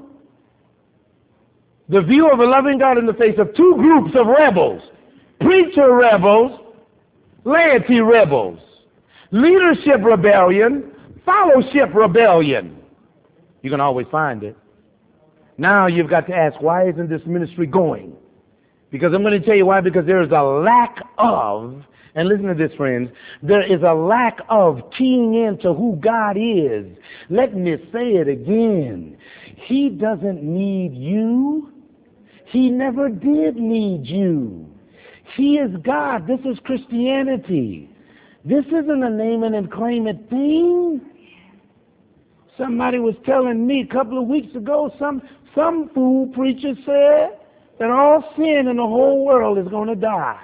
The view of a loving God in the face of two groups of rebels. Preacher rebels, laity rebels. Leadership rebellion, fellowship rebellion. You can always find it. Now you've got to ask, why isn't this ministry going? Because I'm going to tell you why. Because there is a lack of, and listen to this, friends, there is a lack of keying into who God is. Let me say it again. He doesn't need you. He never did need you. He is God. This is Christianity. This isn't a name it and claim it thing. Somebody was telling me a couple of weeks ago, some some fool preacher said that all sin in the whole world is going to die.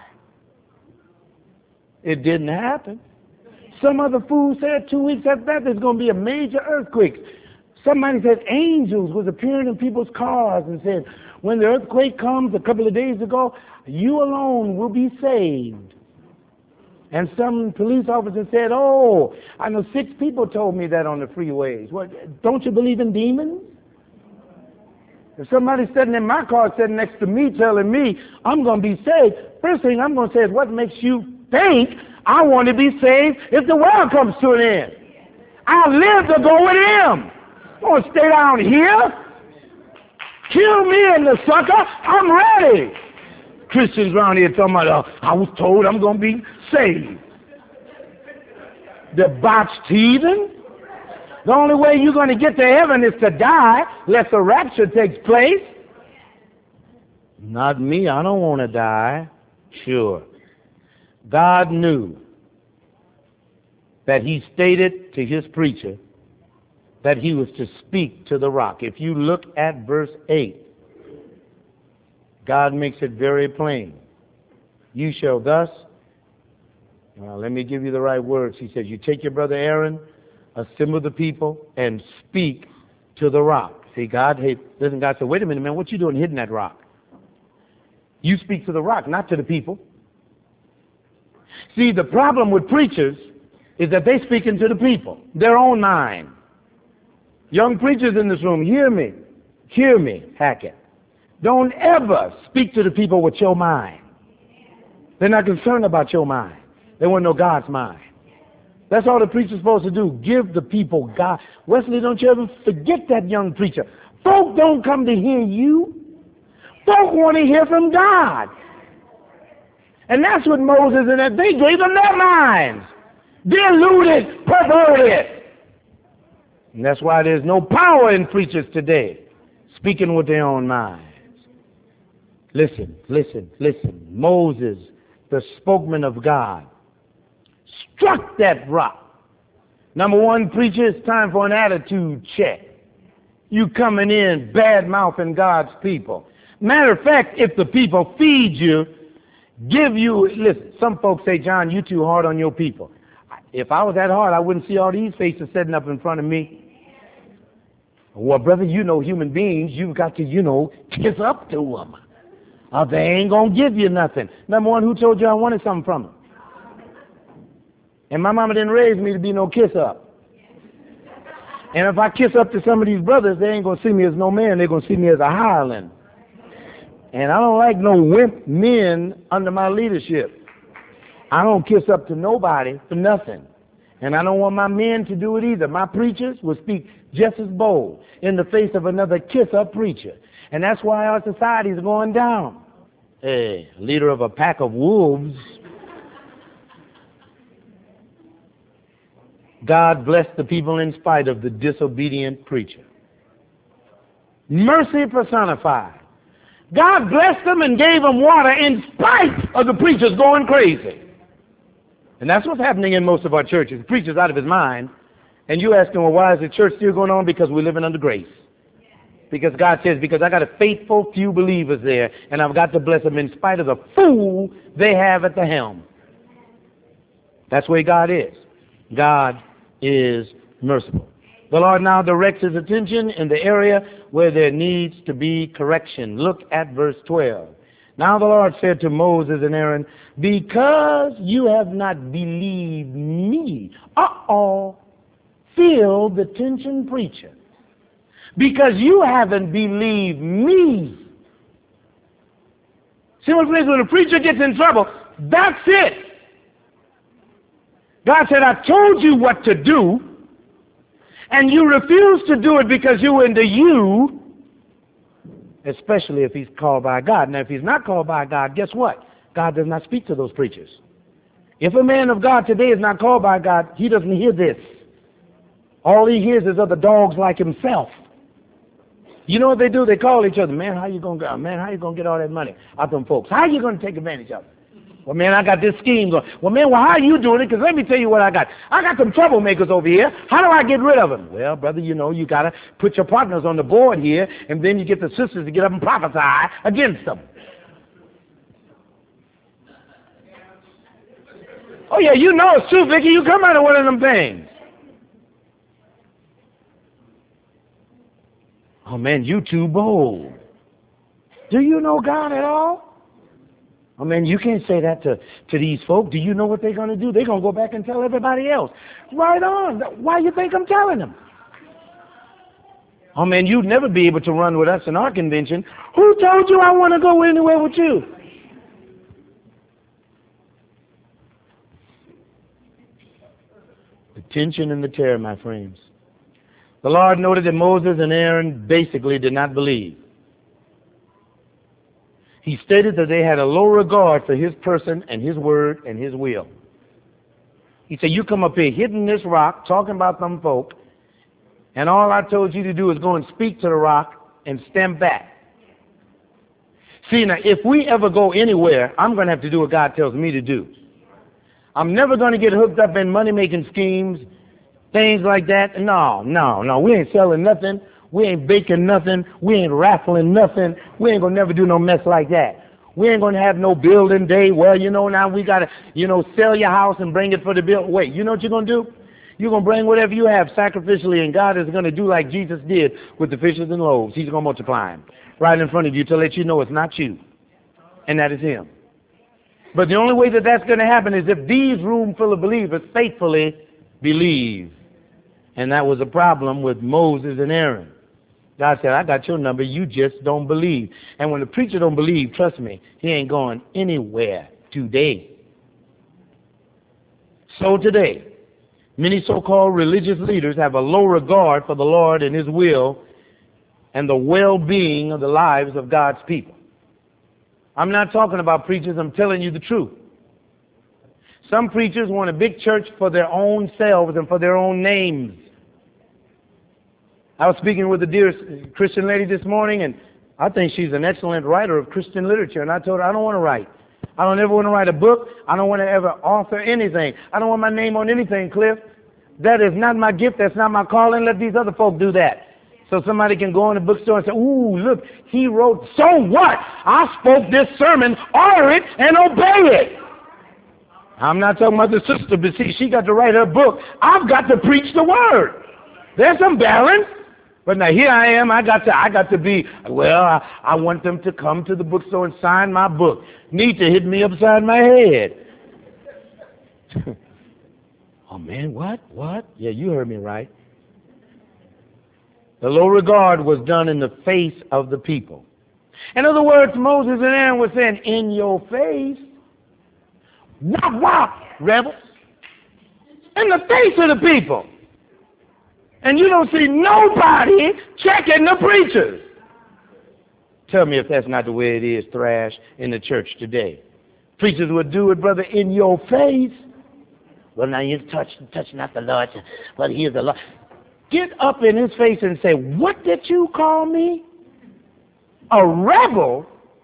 It didn't happen. Some other fool said two weeks after that there's going to be a major earthquake. Somebody said angels was appearing in people's cars and said, when the earthquake comes a couple of days ago, you alone will be saved. And some police officer said, oh, I know six people told me that on the freeways. What, don't you believe in demons? If somebody's sitting in my car sitting next to me telling me I'm going to be saved, first thing I'm going to say is, what makes you think I want to be saved if the world comes to an end? I live to go with him. I want to stay down here. Kill me in the sucker. I'm ready. Christians around here talking about, uh, I was told I'm going to be saved. Debauched heathen. The only way you're going to get to heaven is to die, unless the rapture takes place. Not me. I don't want to die. Sure. God knew that he stated to his preacher that he was to speak to the rock. If you look at verse eight, God makes it very plain. You shall thus, well, let me give you the right words. He says, you take your brother Aaron, assemble the people, and speak to the rock. See, God, hey, listen, God said, wait a minute, man, what you doing hitting that rock? You speak to the rock, not to the people. See, the problem with preachers is that they speak into the people, their own mind. Young preachers in this room, hear me. Hear me, Hackett. Don't ever speak to the people with your mind. They're not concerned about your mind. They want to know God's mind. That's all the preacher's supposed to do. Give the people God. Wesley, don't you ever forget that young preacher. Folk don't come to hear you. Folk want to hear from God. And that's what Moses and that, they gave them their minds. Deluded, perverted. And that's why there's no power in preachers today, speaking with their own minds. Listen, listen, listen. Moses, the spokesman of God, struck that rock. Number one, preacher, it's time for an attitude check. You coming in bad-mouthing God's people. Matter of fact, if the people feed you, give you, listen, some folks say, John, you too hard on your people. If I was that hard, I wouldn't see all these faces sitting up in front of me. Well, brother, you know human beings, you've got to, you know, kiss up to them. Or they ain't going to give you nothing. Number one, who told you I wanted something from them? And my mama didn't raise me to be no kiss up. And if I kiss up to some of these brothers, they ain't going to see me as no man. They're going to see me as a hireling. And I don't like no wimp men under my leadership. I don't kiss up to nobody for nothing. And I don't want my men to do it either. My preachers will speak just as bold in the face of another kiss-up preacher. And that's why our society is going down. Hey, leader of a pack of wolves. God bless the people in spite of the disobedient preacher. Mercy personified. God blessed them and gave them water in spite of the preachers going crazy. And that's what's happening in most of our churches. The preacher's out of his mind. And you ask him, well, why is the church still going on? Because we're living under grace. Because God says, because I got a faithful few believers there, and I've got to bless them in spite of the fool they have at the helm. That's where God is. God is merciful. The Lord now directs his attention in the area where there needs to be correction. Look at verse twelve. Now the Lord said to Moses and Aaron, because you have not believed me. Uh-oh. Feel the tension, preacher. Because you haven't believed me. See what it is? When a preacher gets in trouble, that's it. God said, I told you what to do, and you refused to do it because you were into you, especially if he's called by God. Now, if he's not called by God, guess what? God does not speak to those preachers. If a man of God today is not called by God, he doesn't hear this. All he hears is other dogs like himself. You know what they do? They call each other, man, how you gonna go? Man, how you gonna get all that money out them folks? How you gonna take advantage of it? Well, man, I got this scheme going. Well, man, well, how are you doing it? Because let me tell you what I got. I got some troublemakers over here. How do I get rid of them? Well, brother, you know, you got to put your partners on the board here, and then you get the sisters to get up and prophesy against them. Oh, yeah, you know it's true, Vicky. You come out of one of them things. Oh, man, you too bold. Do you know God at all? Oh, man, you can't say that to, to these folk. Do you know what they're going to do? They're going to go back and tell everybody else. Right on. Why you think I'm telling them? Oh, man, you'd never be able to run with us in our convention. Who told you I want to go anywhere with you? The tension and the terror, my friends. The Lord noted that Moses and Aaron basically did not believe. He stated that they had a low regard for his person and his word and his will. He said, you come up here hitting this rock, talking about them folk, and all I told you to do is go and speak to the rock and stand back. See, now, if we ever go anywhere, I'm going to have to do what God tells me to do. I'm never going to get hooked up in money-making schemes, things like that. No, no, no, we ain't selling nothing. We ain't baking nothing. We ain't raffling nothing. We ain't going to never do no mess like that. We ain't going to have no building day. Well, you know, now we got to, you know, sell your house and bring it for the bill. Wait, you know what you're going to do? You're going to bring whatever you have sacrificially, and God is going to do like Jesus did with the fishes and loaves. He's going to multiply them right in front of you to let you know it's not you, and that is him. But the only way that that's going to happen is if these room full of believers faithfully believe. And that was a problem with Moses and Aaron. God said, I got your number, you just don't believe. And when the preacher don't believe, trust me, he ain't going anywhere today. So today, Many so-called religious leaders have a low regard for the Lord and His will and the well-being of the lives of God's people. I'm not talking about preachers. I'm telling you the truth. Some preachers want a big church for their own selves and for their own names. I was speaking with a dear Christian lady this morning, and I think she's an excellent writer of Christian literature. And I told her, I don't want to write. I don't ever want to write a book. I don't want to ever author anything. I don't want my name on anything, Cliff. That is not my gift. That's not my calling. Let these other folk do that. So somebody can go in the bookstore and say, ooh, look, he wrote, so what? I spoke this sermon, honor it and obey it. I'm not talking about the sister, but see, she got to write her book. I've got to preach the word. There's some balance. But now here I am, I got to I got to be, well, I, I want them to come to the bookstore and sign my book. Need to hit me upside my head. Oh man, what? What? Yeah, you heard me right. The low regard was done in the face of the people. In other words, Moses and Aaron were saying, in your face. Wop, wop, rebels. In the face of the people. And you don't see nobody checking the preachers. Tell me if that's not the way it is, Thrash, in the church today. Preachers would do it, brother, in your face. Well, now you touch, touch not the Lord. Well, here's the Lord. Get up in his face and say, what did you call me? A rebel?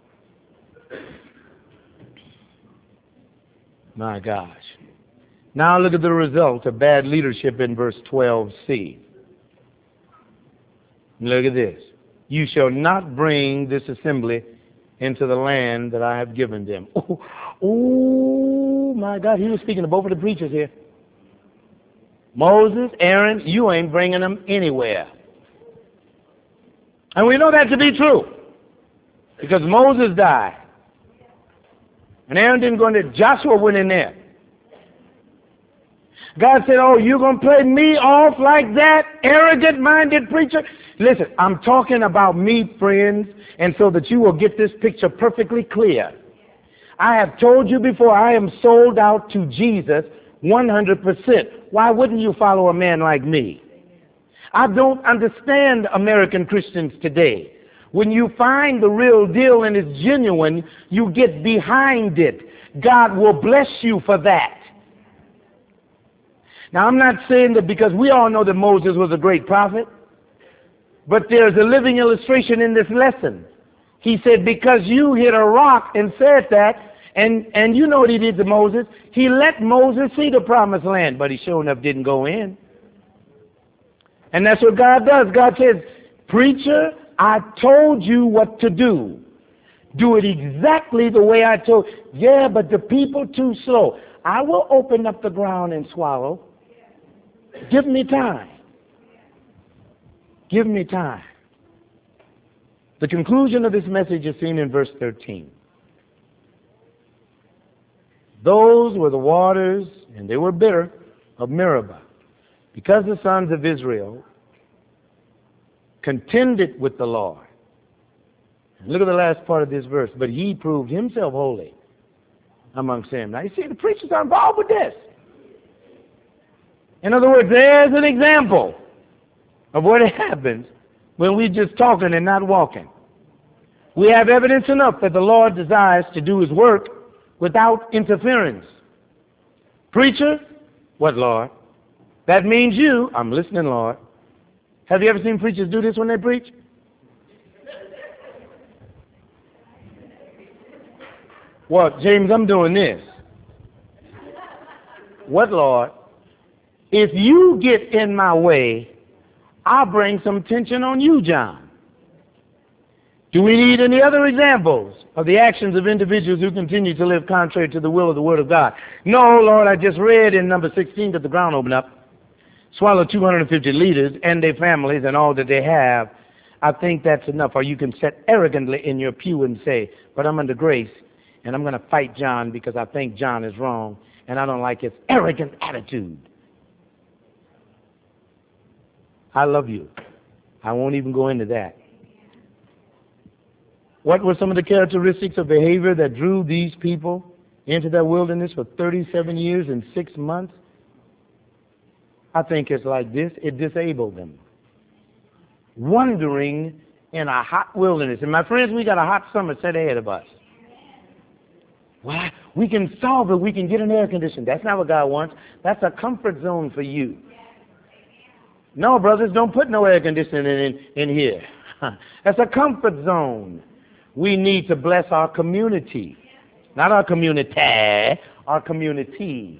My gosh. Now look at the result of bad leadership in verse twelve c. Look at this. You shall not bring this assembly into the land that I have given them. Oh, oh my God. He was speaking to both of the preachers here. Moses, Aaron, you ain't bringing them anywhere. And we know that to be true. Because Moses died. And Aaron didn't go in there. Joshua went in there. God said, oh, you're going to play me off like that, arrogant-minded preacher? Listen, I'm talking about me, friends, and so that you will get this picture perfectly clear. I have told you before, I am sold out to Jesus one hundred percent. Why wouldn't you follow a man like me? I don't understand American Christians today. When you find the real deal and it's genuine, you get behind it. God will bless you for that. Now, I'm not saying that because we all know that Moses was a great prophet, but there's a living illustration in this lesson. He said, because you hit a rock and said that, and, and you know what he did to Moses? He let Moses see the promised land, but he sure enough didn't go in. And that's what God does. God says, preacher, I told you what to do. Do it exactly the way I told. Yeah, but the people too slow. I will open up the ground and swallow. Give me time. Give me time. The conclusion of this message is seen in verse thirteen. Those were the waters, and they were bitter, of Meribah, because the sons of Israel contended with the Lord. And look at the last part of this verse. But he proved himself holy amongst them. Now you see, the preachers are involved with this. In other words, there's an example of what happens when we're just talking and not walking. We have evidence enough that the Lord desires to do his work without interference. Preacher, what, Lord? That means you. I'm listening, Lord. Have you ever seen preachers do this when they preach? Well, James, I'm doing this. What, Lord? If you get in my way, I'll bring some tension on you, John. Do we need any other examples of the actions of individuals who continue to live contrary to the will of the Word of God? No, Lord, I just read in number sixteen that the ground opened up, swallowed two hundred fifty leaders and their families and all that they have. I think that's enough. Or you can sit arrogantly in your pew and say, but I'm under grace, and I'm going to fight John because I think John is wrong, and I don't like his arrogant attitude. I love you. I won't even go into that. What were some of the characteristics of behavior that drew these people into that wilderness for thirty-seven years and six months? I think it's like this. It disabled them. Wandering in a hot wilderness. And my friends, we got a hot summer set ahead of us. Well, we can solve it. We can get an air conditioner. That's not what God wants. That's a comfort zone for you. No, brothers, don't put no air conditioning in, in here. That's a comfort zone. We need to bless our community. Not our community, our community.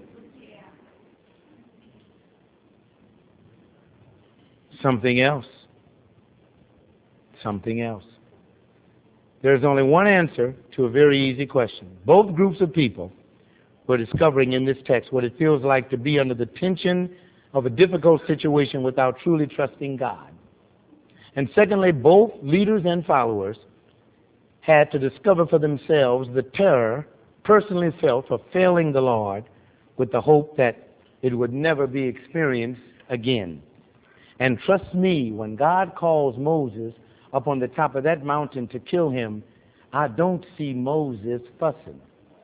Something else. Something else. There's only one answer to a very easy question. Both groups of people were discovering in this text what it feels like to be under the tension of a difficult situation without truly trusting God. And secondly, both leaders and followers had to discover for themselves the terror personally felt for failing the Lord with the hope that it would never be experienced again. And trust me, when God calls Moses up on the top of that mountain to kill him, I don't see Moses fussing.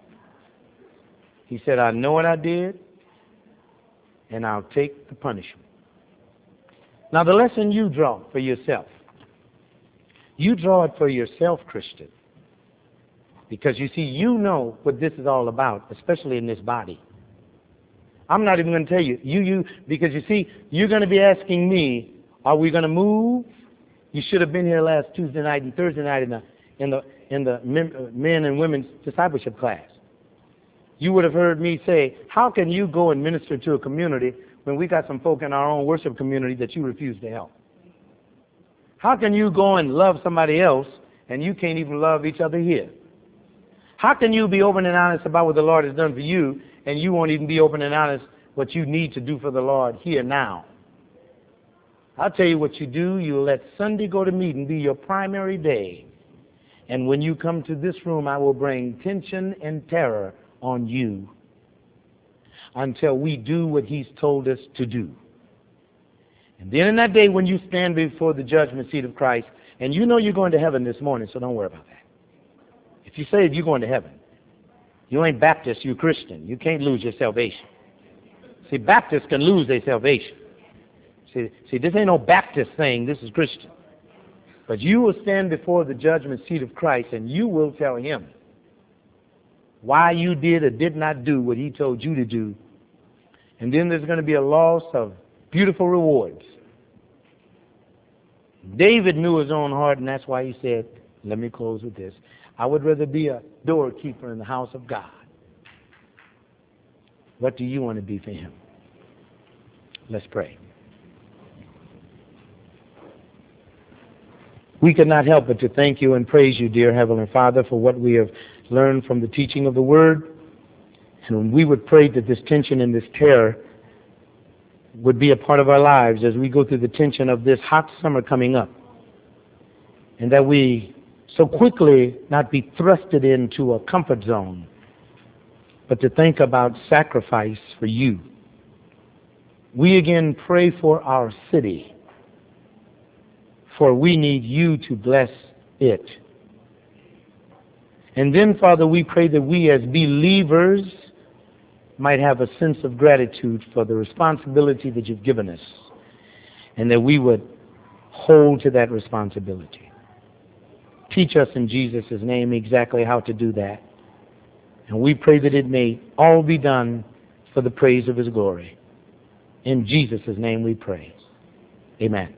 He said, I know what I did, and I'll take the punishment. Now, the lesson you draw for yourself, you draw it for yourself, Christian, because you see, you know what this is all about, especially in this body. I'm not even going to tell you, you, you, because you see, you're going to be asking me, are we going to move? You should have been here last Tuesday night and Thursday night in the in the in the men and women's discipleship class. You would have heard me say, how can you go and minister to a community when we got some folk in our own worship community that you refuse to help? How can you go and love somebody else and you can't even love each other here? How can you be open and honest about what the Lord has done for you and you won't even be open and honest what you need to do for the Lord here now? I'll tell you what you do. You let Sunday go to meeting be your primary day. And when you come to this room, I will bring tension and terror on you until we do what he's told us to do. And then in that day when you stand before the judgment seat of Christ, and you know you're going to heaven this morning, so don't worry about that. If you say you're going to heaven, you ain't Baptist, you're Christian. You can't lose your salvation. See, Baptists can lose their salvation. See, see, this ain't no Baptist thing. This is Christian. But you will stand before the judgment seat of Christ, and you will tell him why you did or did not do what he told you to do. And then there's going to be a loss of beautiful rewards. David knew his own heart, and that's why he said, let me close with this. I would rather be a doorkeeper in the house of God. What do you want to be for him? Let's pray. We cannot help but to thank you and praise you, dear Heavenly Father, for what we have learned from the teaching of the Word. And we would pray that this tension and this terror would be a part of our lives as we go through the tension of this hot summer coming up. And that we so quickly not be thrusted into a comfort zone, but to think about sacrifice for you. We again pray for our city, for we need you to bless it. And then, Father, we pray that we as believers might have a sense of gratitude for the responsibility that you've given us, and that we would hold to that responsibility. Teach us in Jesus' name exactly how to do that. And we pray that it may all be done for the praise of his glory. In Jesus' name we pray. Amen.